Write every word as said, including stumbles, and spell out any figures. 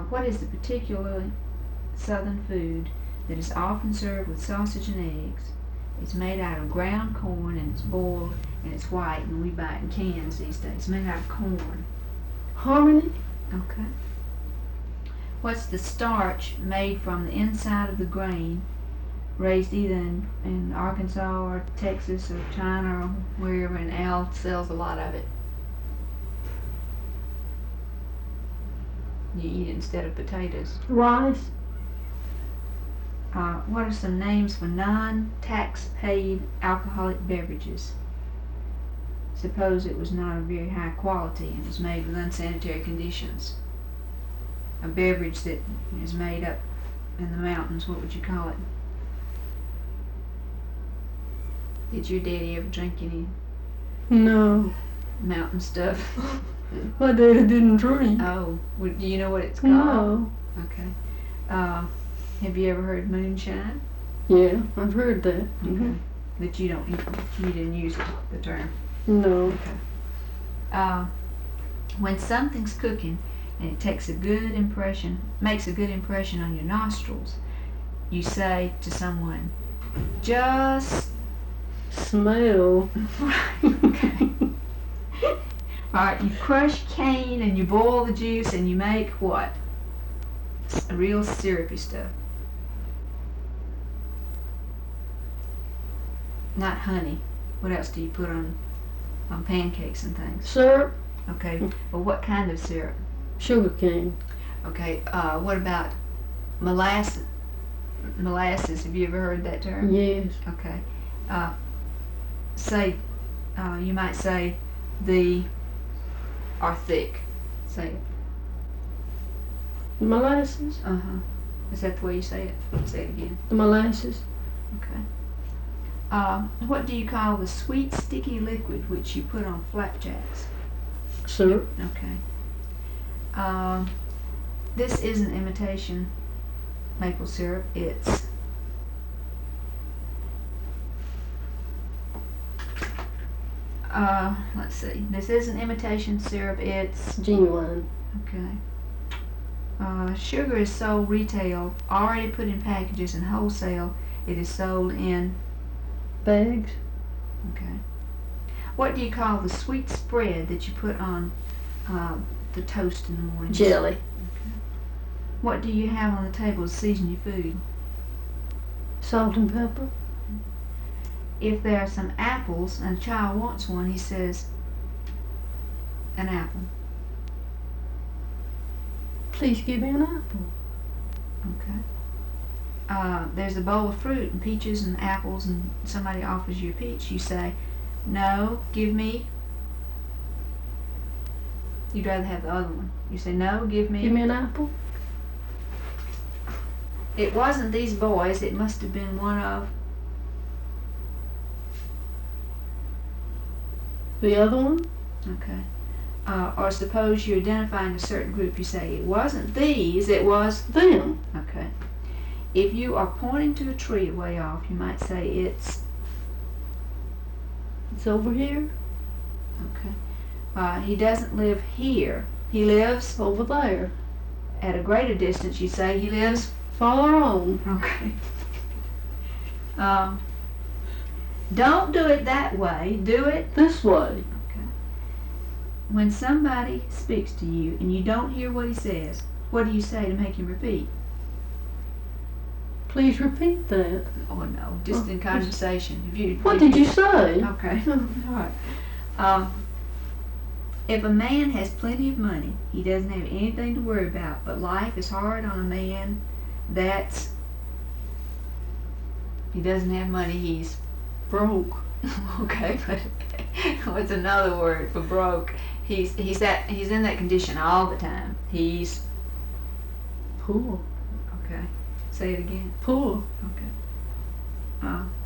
what is the particular southern food that is often served with sausage and eggs? It's made out of ground corn and it's boiled and it's white and we buy it in cans these days. It's made out of corn. Harmony? Okay. What's the starch made from the inside of the grain raised either in, in Arkansas or Texas or China or wherever, and Al sells a lot of it? You eat it instead of potatoes. Rice? Uh, what are some names for non-tax paid alcoholic beverages? Suppose it was not of very high quality and was made with unsanitary conditions. A beverage that is made up in the mountains, what would you call it? Did your daddy ever drink any No. mountain stuff? My daddy didn't drink. Oh, well, do you know what it's called? No. Okay. Uh, have you ever heard moonshine? Yeah, I've heard that. Okay. Mm-hmm. But you don't, you didn't use it, the term. No. Okay. Uh, when something's cooking and it takes a good impression, makes a good impression on your nostrils, you say to someone, just Smell. okay. Alright, you crush cane and you boil the juice and you make what? S- real syrupy stuff. Not honey. What else do you put on on pancakes and things? Syrup? Okay, well what kind of syrup? Sugar cane. Okay, uh, what about molasses? Molasses, have you ever heard that term? Yes. Okay. Uh, say, uh, you might say, the are thick. Say it. Molasses? Uh-huh. Is that the way you say it? Say it again. The molasses? Okay. Uh, what do you call the sweet sticky liquid which you put on flapjacks? Syrup? Okay. Um, this isn't imitation maple syrup. It's uh, let's see. This isn't imitation syrup. It's Genuine. okay. Uh, sugar is sold retail, already put in packages, and wholesale. It is sold in Bags? okay. What do you call the sweet spread that you put on uh, the toast in the morning? Jelly. What do you have on the table to season your food? Salt and pepper? If there are some apples and a child wants one, he says, an apple. Please give me an apple. Okay. Uh, there's a bowl of fruit and peaches and apples and somebody offers you a peach. You say, no, give me. You'd rather have the other one. You say, no, give me. Give me an apple? It wasn't these boys. It must have been one of. The other one? Okay. Uh, or suppose you're identifying a certain group. You say, it wasn't these, it was. Them. Okay. If you are pointing to a tree way off, you might say it's. It's over here? Okay. Uh, he doesn't live here. He lives Over there. at a greater distance. You say he lives. Farther on. Okay. Um, don't do it that way. Do it. This way. Okay. When somebody speaks to you and you don't hear what he says, what do you say to make him repeat? Please repeat that. Oh no, just Oh, in conversation. If you. What if did you say? Okay. All right. Um, if a man has plenty of money, he doesn't have anything to worry about, but life is hard on a man that's. He doesn't have money, he's. Broke. Okay, but what's another word for broke? He's he's that he's in that condition all the time. He's. Poor. Okay. Say it again. Poor. Okay. Uh,